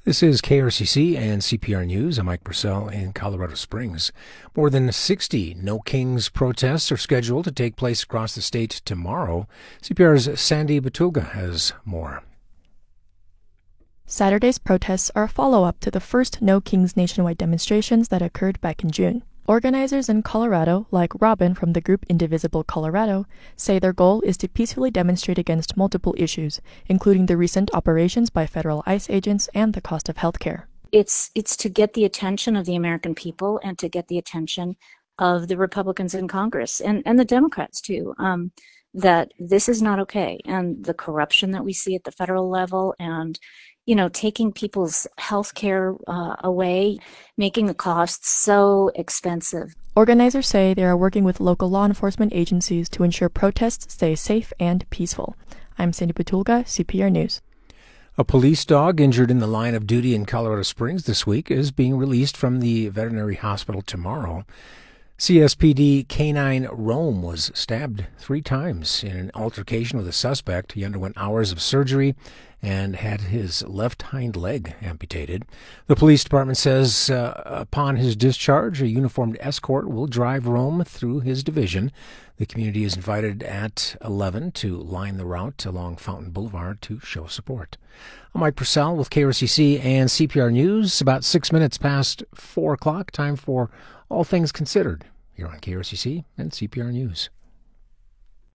This is KRCC and CPR News. I'm Mike Purcell in Colorado Springs. More than 60 No Kings protests are scheduled to take place across the state tomorrow. CPR's Sandy Batulga has more. Saturday's protests are a follow-up to the first No Kings nationwide demonstrations that occurred back in June. Organizers in Colorado, like Robin from the group Indivisible Colorado, say their goal is to peacefully demonstrate against multiple issues, including the recent operations by federal ICE agents and the cost of health care. It's to get the attention of the American people and to get the attention of the Republicans in Congress and the Democrats too, that this is not okay. And the corruption that we see at the federal level and taking people's health care away, making the costs so expensive. Organizers say they are working with local law enforcement agencies to ensure protests stay safe and peaceful. I'm Sandy Batulga, CPR News. A police dog injured in the line of duty in Colorado Springs this week is being released from the veterinary hospital tomorrow. CSPD Canine Rome was stabbed 3 times in an altercation with a suspect. He underwent hours of surgery and had his left hind leg amputated. The police department says upon his discharge, a uniformed escort will drive Rome through his division. The community is invited at 11 to line the route along Fountain Boulevard to show support. I'm Mike Purcell with KRCC and CPR News. About 6 minutes past 4 o'clock, time for All Things Considered here on KRCC and CPR News.